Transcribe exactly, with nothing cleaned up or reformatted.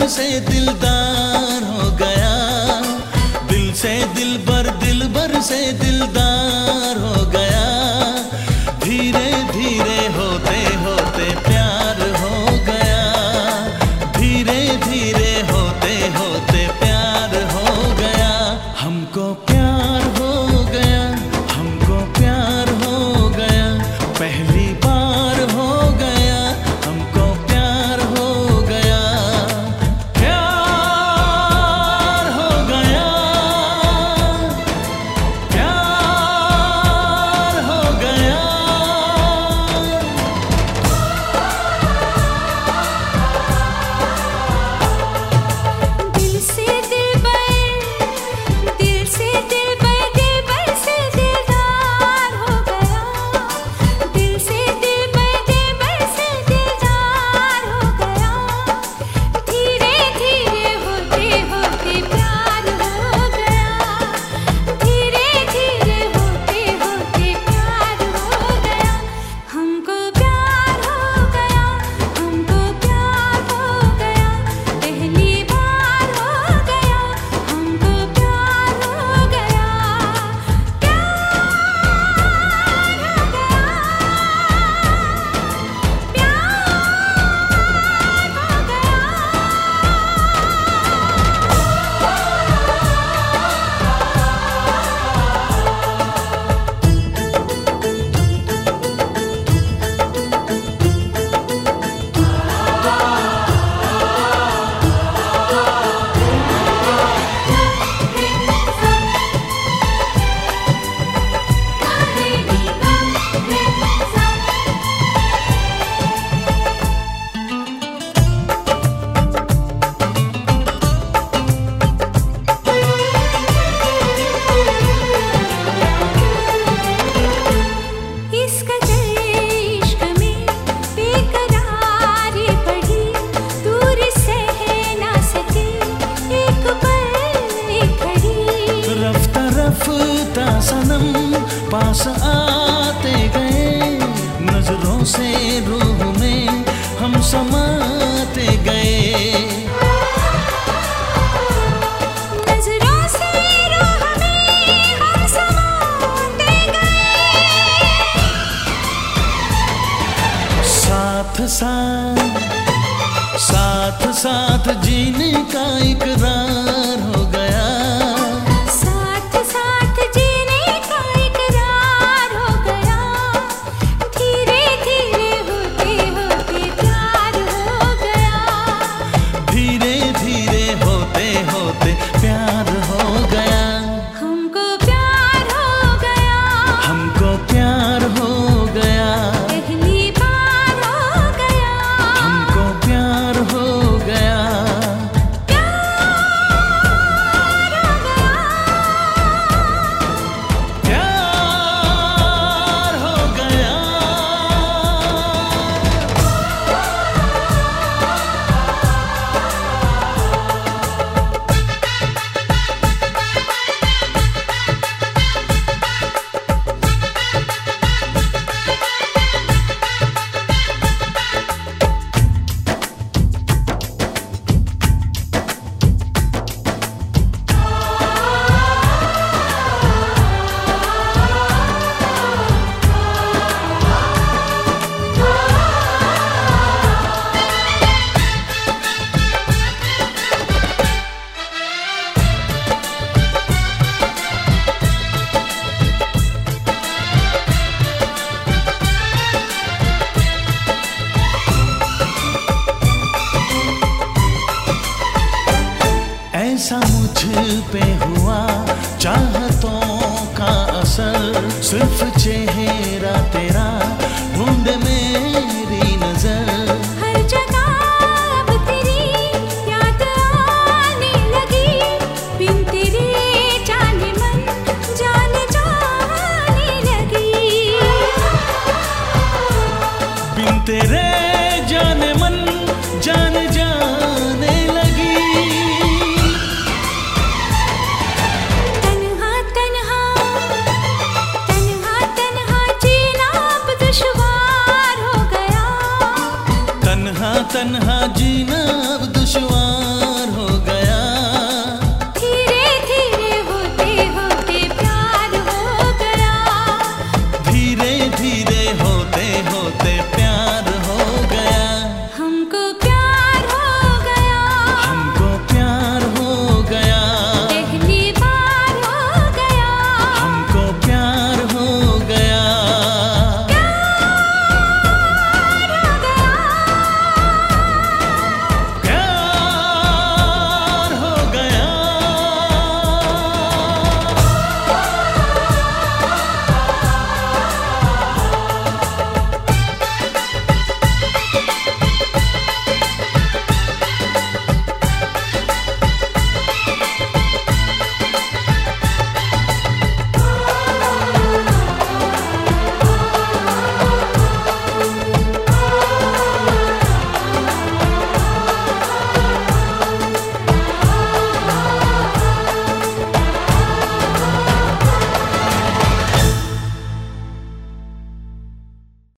भर से दिलदार हो गया, दिल से दिल भर दिल भर से दिलदार हो गया। धीरे धीरे होते होते प्यार हो गया, धीरे धीरे होते होते प्यार हो गया। हमको प्यार हो गया, हमको प्यार हो गया, पहली बार हो गया, हमको प्यार हो गया, प्यार हो गया, प्यार हो गया। दिल से दिलबर, दिल से दिलबर, दिलबर से दिलदार हो गया, दिल से दिलबर, दिलबर से दिलदार हो गया। धीरे धीरे होते होते प्यार हो गया, धीरे धीरे होते होते प्यार हो गया। हमको प्यार हो गया, हमको प्यार हो गया, पहली बार हो गया, हमको प्यार हो गया, प्यार हो इसका इश्क में बेकरारी बढ़ी, दूर सह ना सके एक पल एक घड़ी। रफ्ता रफ्ता सनम पास आते गए, नजरों से रूह में हम समाते गए। नजरों से रूह में हम समाते गए। साथ साथ साथ साथ जीने का इकरार हो गया, साथ साथ जीने का इकरार हो गया। धीरे धीरे होते होते प्यार हो गया, धीरे धीरे होते होते प्यार हो गया। हमको प्यार हो गया, हमको प्यार हो गया, पहली बार हो गया, हमको प्यार हो गया, प्यार हो गया। प्यार हो गया। ऐसा मुझ पे हुआ चाहतों का असर, सिर्फ चेहरा तेरा ढूंढे मेरी नजर।